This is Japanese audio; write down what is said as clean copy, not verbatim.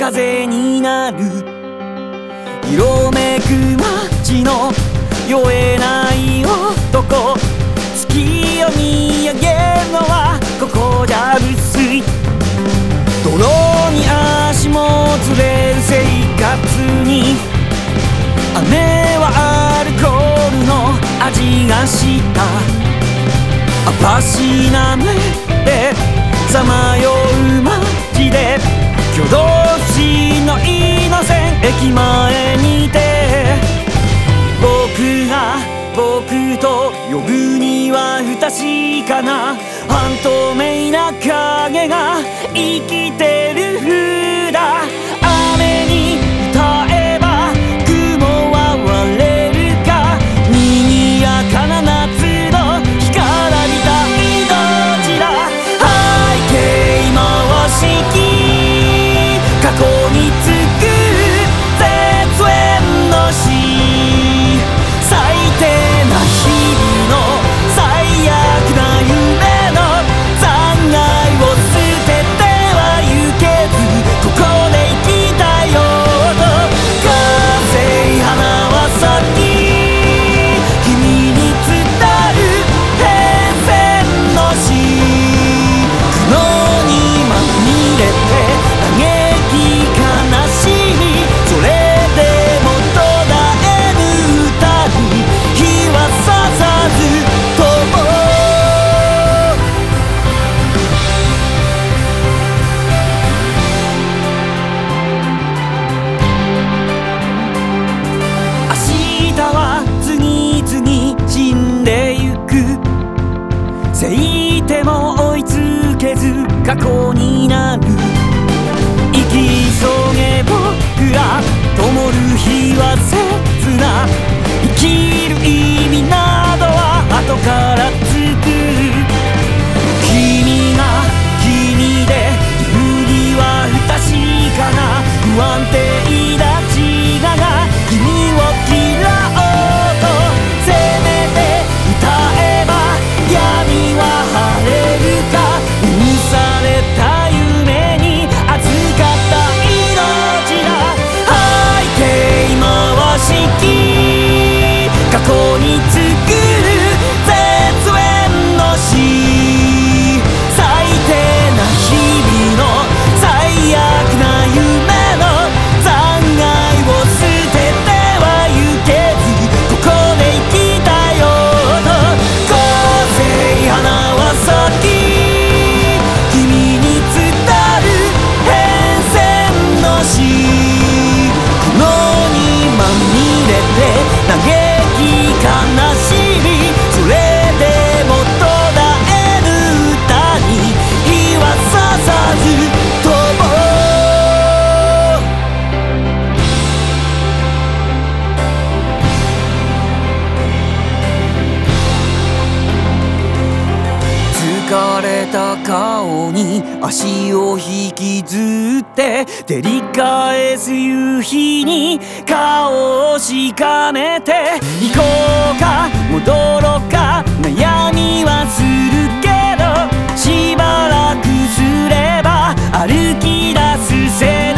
風になる。色めく街の酔えない男、月を見上げるのはここじゃ薄い。泥に足もつれる生活に、雨はアルコールの味がした。アパしな目でさまよう街で、挙動不審のイノセン駅前にて、僕が僕と呼ぶには不確かな半透明な影が生きてる風だ。雨に歌えば雲は割れるか、賑やかな夏の干からびた命だ。背景回し機、過去につく絶縁の死、最低な日々の最悪な夢の残骸を捨てては行けず、ここで生きたよと風花は咲き、君に伝る変遷の詩、苦悩にまみれて嘆き悲しみ、それでも途絶えぬ歌に日はささずとも。明日は次々死んでゆく、せいても追いつけず過去になる。生き急げ僕ら灯る日は切な、生きる意味などは後から作る。君が君でいるには不確かな不安定な自我が君を嫌おうと、せめて歌えば闇は晴れるか、許された夢に預かった命だ。背景回し機、過去に作る絶縁の詩、最低な日々の最悪な夢の残骸を捨てては行けず、ここで生きたよと風花は咲き、君に伝る変遷の詩、苦悩にまみれて嘆き悲しみ、それでも途絶えぬ歌に日はささずとも。疲れた顔に足を引きずって照り返す夕日に顔をしかめて、行こうか戻ろうか悩みはするけど、しばらくすれば歩き出す